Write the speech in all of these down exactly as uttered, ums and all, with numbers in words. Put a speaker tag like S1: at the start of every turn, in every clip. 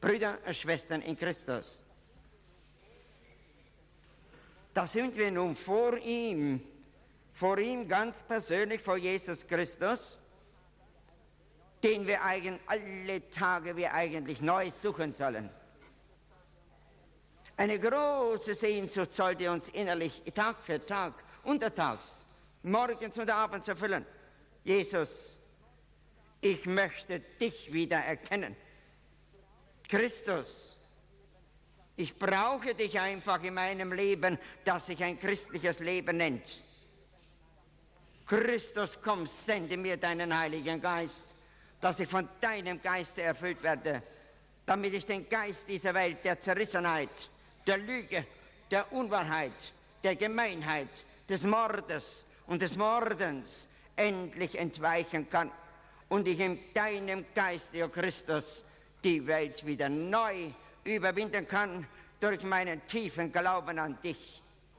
S1: Brüder und Schwestern in Christus, da sind wir nun vor ihm, vor ihm ganz persönlich, vor Jesus Christus, den wir eigentlich alle Tage wir eigentlich neu suchen sollen. Eine große Sehnsucht sollte uns innerlich Tag für Tag, untertags, morgens und abends erfüllen. Jesus, ich möchte dich wieder erkennen. Christus, ich brauche dich einfach in meinem Leben, das sich ein christliches Leben nennt. Christus, komm, sende mir deinen Heiligen Geist, dass ich von deinem Geiste erfüllt werde, damit ich den Geist dieser Welt der Zerrissenheit, der Lüge, der Unwahrheit, der Gemeinheit, des Mordes und des Mordens endlich entweichen kann und ich in deinem Geiste, o Christus, die Welt wieder neu überwinden kann durch meinen tiefen Glauben an dich.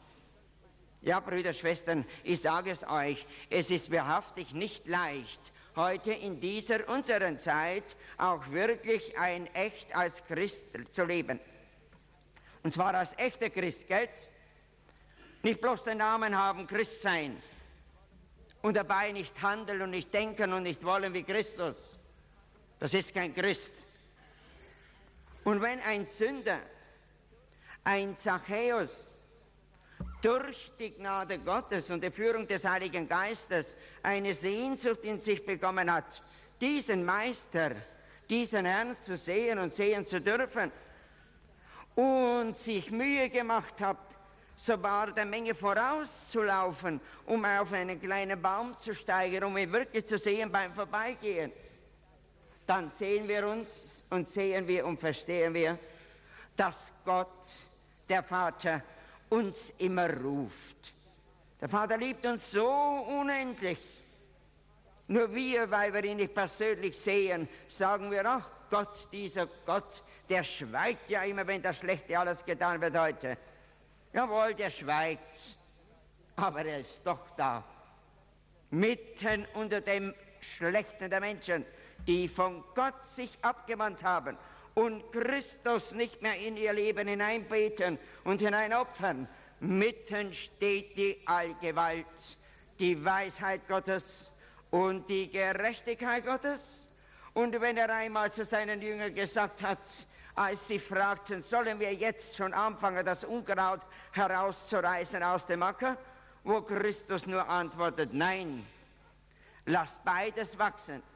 S1: Ja, Brüder, Schwestern, ich sage es euch, es ist wahrhaftig nicht leicht, heute in dieser unseren Zeit auch wirklich ein echt als Christ zu leben. Und zwar als echter Christ, gell? Nicht bloß den Namen haben, Christ sein und dabei nicht handeln und nicht denken und nicht wollen wie Christus. Das ist kein Christ. Und wenn ein Sünder, ein Zachäus, durch die Gnade Gottes und die Führung des Heiligen Geistes eine Sehnsucht in sich bekommen hat, diesen Meister, diesen Herrn zu sehen und sehen zu dürfen und sich Mühe gemacht hat, sogar der Menge vorauszulaufen, um auf einen kleinen Baum zu steigen, um ihn wirklich zu sehen beim Vorbeigehen, dann sehen wir uns und sehen wir und verstehen wir, dass Gott, der Vater, uns immer ruft. Der Vater liebt uns so unendlich. Nur wir, weil wir ihn nicht persönlich sehen, sagen wir, ach Gott, dieser Gott, der schweigt ja immer, wenn das Schlechte alles getan wird heute. Jawohl, der schweigt, aber er ist doch da. Mitten unter dem Schlechten der Menschen, die von Gott sich abgewandt haben und Christus nicht mehr in ihr Leben hineinbeten und hineinopfern. Mitten steht die Allgewalt, die Weisheit Gottes und die Gerechtigkeit Gottes. Und wenn er einmal zu seinen Jüngern gesagt hat, als sie fragten, sollen wir jetzt schon anfangen, das Unkraut herauszureißen aus dem Acker, wo Christus nur antwortet, nein, lasst beides wachsen,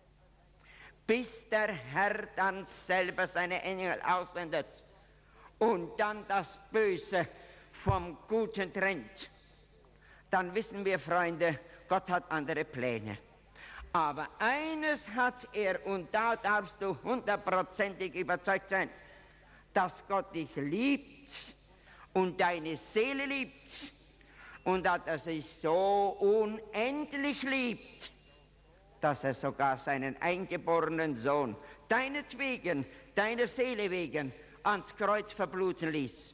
S1: bis der Herr dann selber seine Engel aussendet und dann das Böse vom Guten trennt. Dann wissen wir, Freunde, Gott hat andere Pläne. Aber eines hat er, und da darfst du hundertprozentig überzeugt sein, dass Gott dich liebt und deine Seele liebt und dass er sich so unendlich liebt, dass er sogar seinen eingeborenen Sohn deinetwegen, deiner Seele wegen, ans Kreuz verbluten ließ.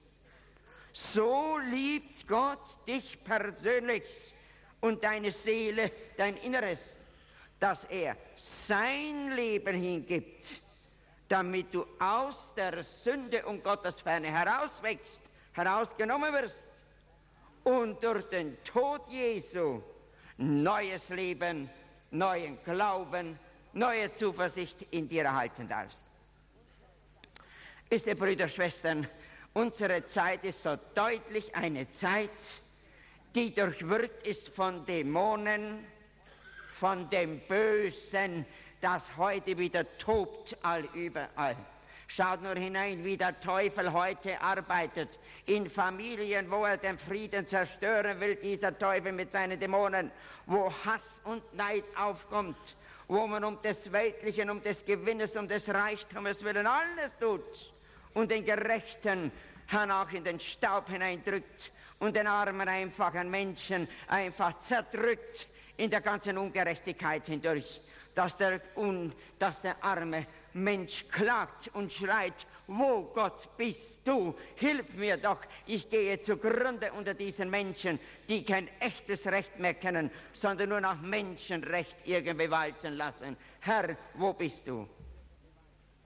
S1: So liebt Gott dich persönlich und deine Seele, dein Inneres, dass er sein Leben hingibt, damit du aus der Sünde und Gottesferne herauswächst, herausgenommen wirst und durch den Tod Jesu neues Leben, neuen Glauben, neue Zuversicht in dir erhalten darfst. Wisst ihr, Brüder, Schwestern, unsere Zeit ist so deutlich eine Zeit, die durchwirkt ist von Dämonen, von dem Bösen, das heute wieder tobt allüberall. Schaut nur hinein, wie der Teufel heute arbeitet. In Familien, wo er den Frieden zerstören will, dieser Teufel mit seinen Dämonen, wo Hass und Neid aufkommt, wo man um des Weltlichen, um des Gewinnes, um des Reichtums willen alles tut und den Gerechten hernach in den Staub hineindrückt und den armen, einfachen Menschen einfach zerdrückt in der ganzen Ungerechtigkeit hindurch, dass der, un, dass der arme Mensch klagt und schreit, wo Gott bist du? Hilf mir doch, ich gehe zugrunde unter diesen Menschen, die kein echtes Recht mehr kennen, sondern nur nach Menschenrecht irgendwie walten lassen. Herr, wo bist du?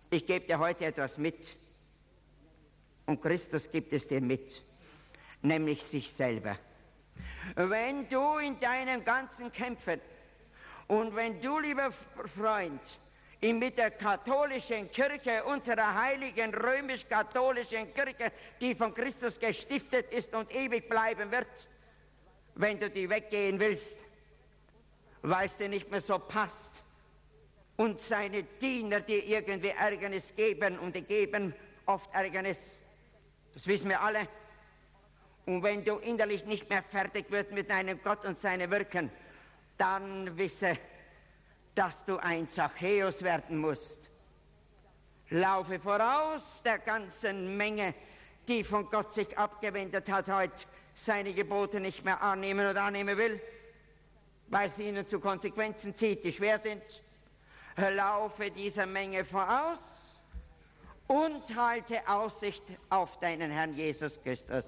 S1: Ich gebe dir heute etwas mit. Und Christus gibt es dir mit, nämlich sich selber. Wenn du in deinen ganzen Kämpfen und wenn du, lieber Freund, mit der katholischen Kirche, unserer heiligen römisch-katholischen Kirche, die von Christus gestiftet ist und ewig bleiben wird, wenn du die weggehen willst, weil es dir nicht mehr so passt und seine Diener dir irgendwie Ärgernis geben und die geben oft Ärgernis, das wissen wir alle. Und wenn du innerlich nicht mehr fertig wirst mit deinem Gott und seinem Wirken, dann wisse, dass du ein Zachäus werden musst. Laufe voraus der ganzen Menge, die von Gott sich abgewendet hat, heute seine Gebote nicht mehr annehmen oder annehmen will, weil sie ihnen zu Konsequenzen zieht, die schwer sind. Laufe dieser Menge voraus und halte Aussicht auf deinen Herrn Jesus Christus.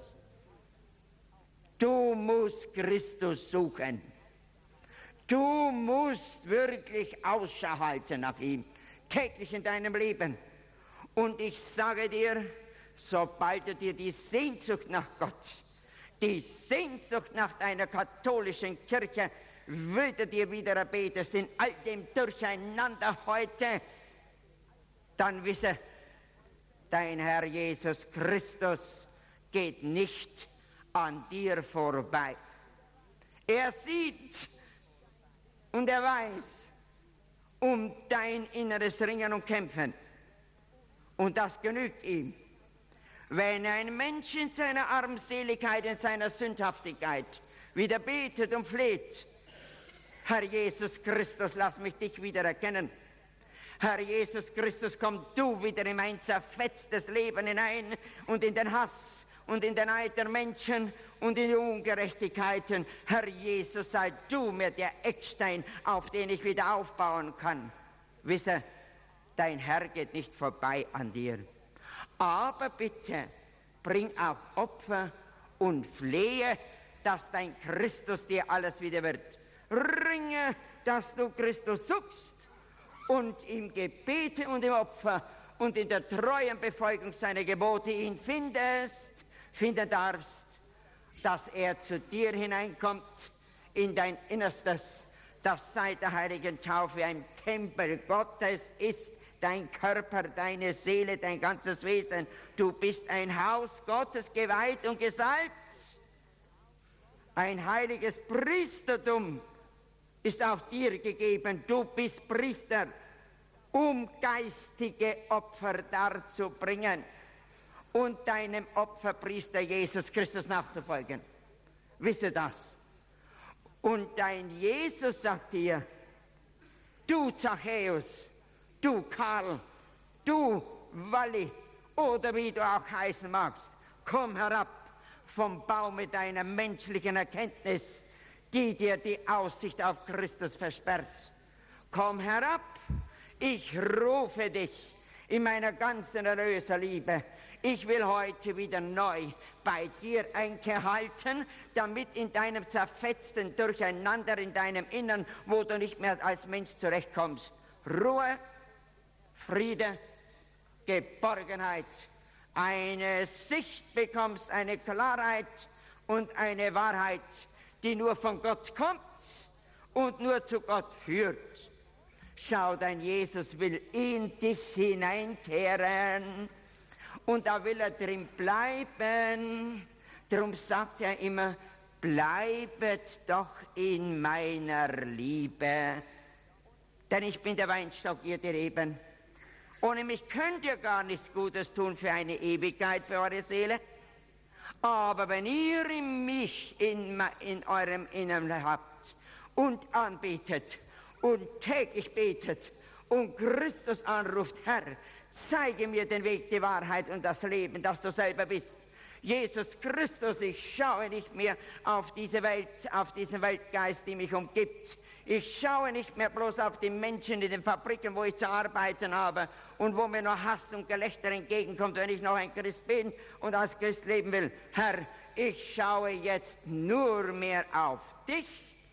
S1: Du musst Christus suchen. Du musst wirklich Ausschau halten nach ihm, täglich in deinem Leben. Und ich sage dir, sobald du dir die Sehnsucht nach Gott, die Sehnsucht nach deiner katholischen Kirche, würde dir wieder erbetest in all dem Durcheinander heute, dann wisse, dein Herr Jesus Christus geht nicht an dir vorbei. Er sieht und er weiß um dein inneres Ringen und Kämpfen. Und das genügt ihm. Wenn ein Mensch in seiner Armseligkeit, in seiner Sündhaftigkeit wieder betet und fleht, Herr Jesus Christus, lass mich dich wieder erkennen. Herr Jesus Christus, komm du wieder in mein zerfetztes Leben hinein und in den Hass und in den Neid der Menschen und in die Ungerechtigkeiten. Herr Jesus, sei du mir der Eckstein, auf den ich wieder aufbauen kann. Wisse, dein Herr geht nicht vorbei an dir. Aber bitte, bring auch Opfer und flehe, dass dein Christus dir alles wieder wird. Ringe, dass du Christus suchst und im Gebete und im Opfer und in der treuen Befolgung seiner Gebote ihn findest, finden darfst, dass er zu dir hineinkommt in dein Innerstes, das seit der heiligen Taufe ein Tempel Gottes ist, dein Körper, deine Seele, dein ganzes Wesen. Du bist ein Haus Gottes, geweiht und gesalbt. Ein heiliges Priestertum ist auch dir gegeben. Du bist Priester, um geistige Opfer darzubringen und deinem Opferpriester Jesus Christus nachzufolgen. Wisse das. Und dein Jesus sagt dir, du Zachäus, du Karl, du Walli, oder wie du auch heißen magst, komm herab vom Baume deiner menschlichen Erkenntnis, die dir die Aussicht auf Christus versperrt. Komm herab, ich rufe dich in meiner ganzen Erlöserliebe. Ich will heute wieder neu bei dir Einkehr halten, damit in deinem zerfetzten Durcheinander, in deinem Innern, wo du nicht mehr als Mensch zurechtkommst, Ruhe, Friede, Geborgenheit, eine Sicht bekommst, eine Klarheit und eine Wahrheit, die nur von Gott kommt und nur zu Gott führt. Schau, dein Jesus will in dich hineinkehren und da will er drin bleiben. Darum sagt er immer, bleibet doch in meiner Liebe, denn ich bin der Weinstock, ihr die Reben. Ohne mich könnt ihr gar nichts Gutes tun für eine Ewigkeit, für eure Seele. Aber wenn ihr mich in, in eurem Innern habt und anbetet und täglich betet und Christus anruft, Herr, zeige mir den Weg, die Wahrheit und das Leben, das du selber bist. Jesus Christus, ich schaue nicht mehr auf diese Welt, auf diesen Weltgeist, die mich umgibt. Ich schaue nicht mehr bloß auf die Menschen in den Fabriken, wo ich zu arbeiten habe und wo mir nur Hass und Gelächter entgegenkommt, wenn ich noch ein Christ bin und als Christ leben will. Herr, ich schaue jetzt nur mehr auf dich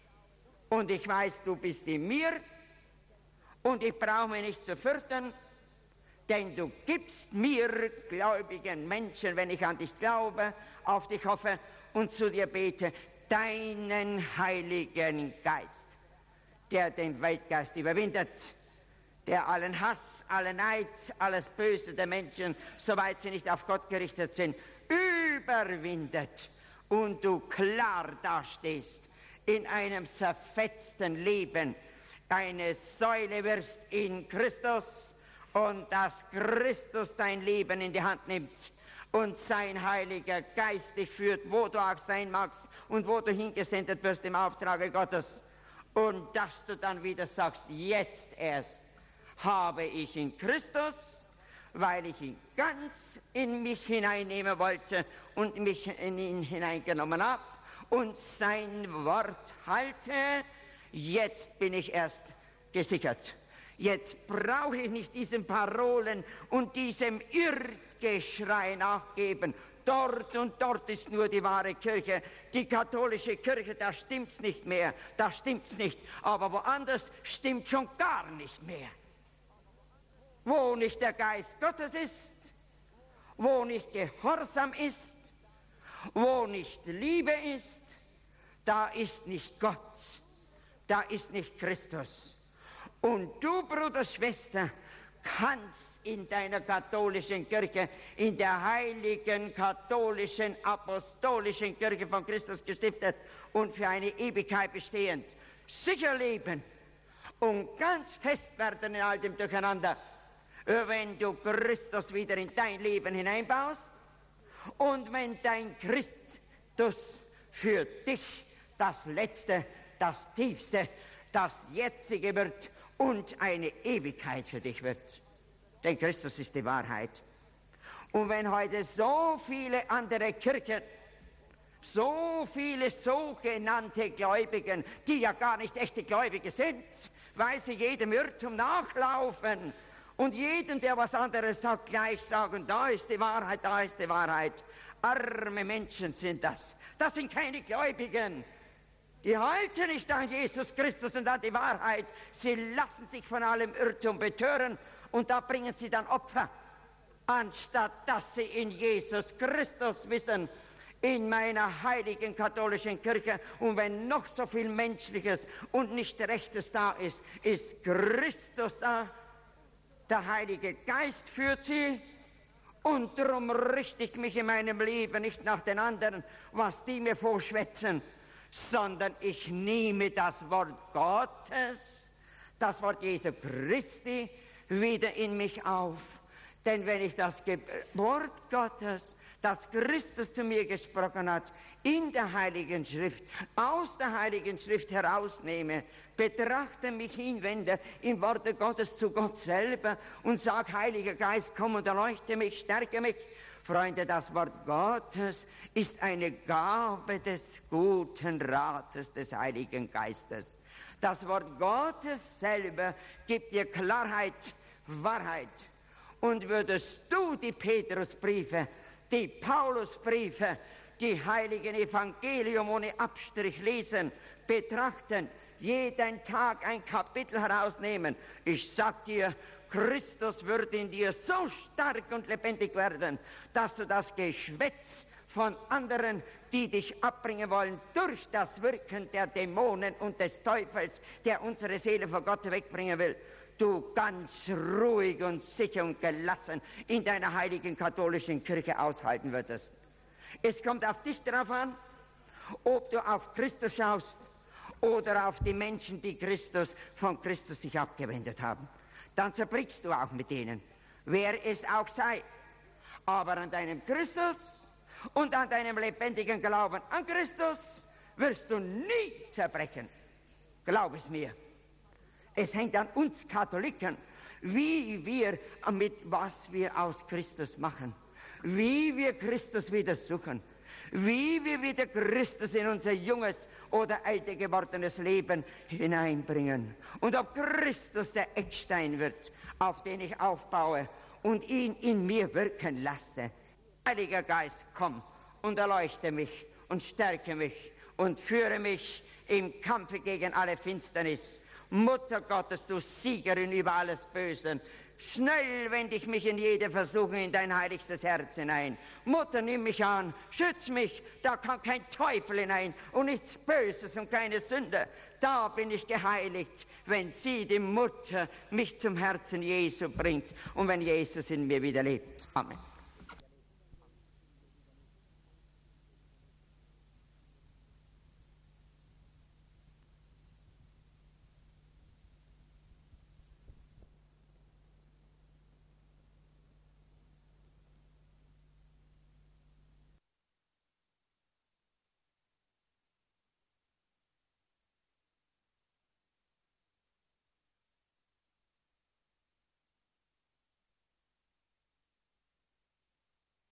S1: und ich weiß, du bist in mir und ich brauche mich nicht zu fürchten, denn du gibst mir, gläubigen Menschen, wenn ich an dich glaube, auf dich hoffe und zu dir bete, deinen Heiligen Geist, der den Weltgeist überwindet, der allen Hass, allen Neid, alles Böse der Menschen, soweit sie nicht auf Gott gerichtet sind, überwindet und du klar dastehst in einem zerfetzten Leben, eine Säule wirst in Christus und dass Christus dein Leben in die Hand nimmt und sein Heiliger Geist dich führt, wo du auch sein magst und wo du hingesendet wirst im Auftrage Gottes. Und dass du dann wieder sagst, jetzt erst habe ich in Christus, weil ich ihn ganz in mich hineinnehmen wollte und mich in ihn hineingenommen habe und sein Wort halte, jetzt bin ich erst gesichert. Jetzt brauche ich nicht diesen Parolen und diesem Irrgeschrei nachgeben. Dort und dort ist nur die wahre Kirche. Die katholische Kirche, da stimmt's nicht mehr, da stimmt's nicht. Aber woanders stimmt schon gar nicht mehr. Wo nicht der Geist Gottes ist, wo nicht Gehorsam ist, wo nicht Liebe ist, da ist nicht Gott, da ist nicht Christus. Und du, Bruder, Schwester, kannst in deiner katholischen Kirche, in der heiligen, katholischen, apostolischen Kirche von Christus gestiftet und für eine Ewigkeit bestehend, sicher leben und ganz fest werden in all dem Durcheinander, wenn du Christus wieder in dein Leben hineinbaust und wenn dein Christus für dich das Letzte, das Tiefste, das Jetzige wird und eine Ewigkeit für dich wird. Denn Christus ist die Wahrheit. Und wenn heute so viele andere Kirchen, so viele sogenannte Gläubigen, die ja gar nicht echte Gläubige sind, weil sie jedem Irrtum nachlaufen und jedem, der was anderes sagt, gleich sagen, da ist die Wahrheit, da ist die Wahrheit. Arme Menschen sind das. Das sind keine Gläubigen. Die halten nicht an Jesus Christus und an die Wahrheit. Sie lassen sich von allem Irrtum betören und da bringen sie dann Opfer, anstatt dass sie in Jesus Christus wissen, in meiner heiligen katholischen Kirche, und wenn noch so viel Menschliches und nicht Rechtes da ist, ist Christus da. Der Heilige Geist führt sie und darum richte ich mich in meinem Leben nicht nach den anderen, was die mir vorschwätzen, sondern ich nehme das Wort Gottes, das Wort Jesu Christi wieder in mich auf. Denn wenn ich das Ge- Wort Gottes, das Christus zu mir gesprochen hat, in der Heiligen Schrift, aus der Heiligen Schrift herausnehme, betrachte mich hinwende im Worte Gottes zu Gott selber und sag, Heiliger Geist, komm und erleuchte mich, stärke mich. Freunde, das Wort Gottes ist eine Gabe des guten Rates des Heiligen Geistes. Das Wort Gottes selber gibt dir Klarheit, Wahrheit. Und würdest du die Petrusbriefe, die Paulusbriefe, die heiligen Evangelium ohne Abstrich lesen, betrachten, jeden Tag ein Kapitel herausnehmen, ich sag dir, Christus wird in dir so stark und lebendig werden, dass du das Geschwätz von anderen, die dich abbringen wollen, durch das Wirken der Dämonen und des Teufels, der unsere Seele vor Gott wegbringen will, du ganz ruhig und sicher und gelassen in deiner heiligen katholischen Kirche aushalten würdest. Es kommt auf dich darauf an, ob du auf Christus schaust oder auf die Menschen, die Christus von Christus sich abgewendet haben. Dann zerbrichst du auch mit denen, wer es auch sei. Aber an deinem Christus und an deinem lebendigen Glauben an Christus wirst du nie zerbrechen. Glaub es mir. Es hängt an uns Katholiken, wie wir, mit was wir aus Christus machen, wie wir Christus wieder suchen, wie wir wieder Christus in unser junges oder älter gewordenes Leben hineinbringen. Und ob Christus der Eckstein wird, auf den ich aufbaue und ihn in mir wirken lasse. Heiliger Geist, komm und erleuchte mich und stärke mich und führe mich im Kampfe gegen alle Finsternis. Mutter Gottes, du Siegerin über alles Bösen, Schnell wende ich mich in jede Versuchung in dein heiligstes Herz hinein. Mutter, nimm mich an, schütz mich, da kann kein Teufel hinein und nichts Böses und keine Sünde. Da bin ich geheiligt, wenn sie, die Mutter, mich zum Herzen Jesu bringt und wenn Jesus in mir wieder lebt. Amen.